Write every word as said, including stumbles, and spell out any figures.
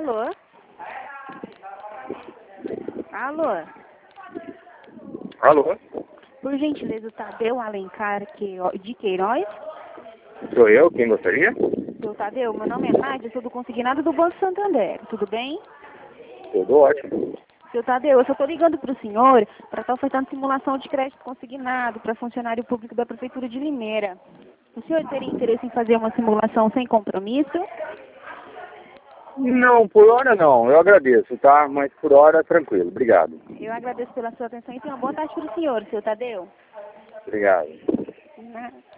Alô? Alô? Alô? Por gentileza, o Tadeu Alencar que- de Queiroz? Sou eu, quem gostaria? Seu Tadeu, meu nome é Nádia, sou do consignado do Banco Santander, tudo bem? Tudo ótimo. Seu Tadeu, eu só estou ligando para o senhor para estar ofertando simulação de crédito consignado para funcionário público da Prefeitura de Limeira. O senhor teria interesse em fazer uma simulação sem compromisso? Não, por hora não, eu agradeço, tá? Mas por hora, tranquilo, obrigado. Eu agradeço pela sua atenção e tenha uma boa tarde para o senhor, seu Tadeu. Obrigado. Nada.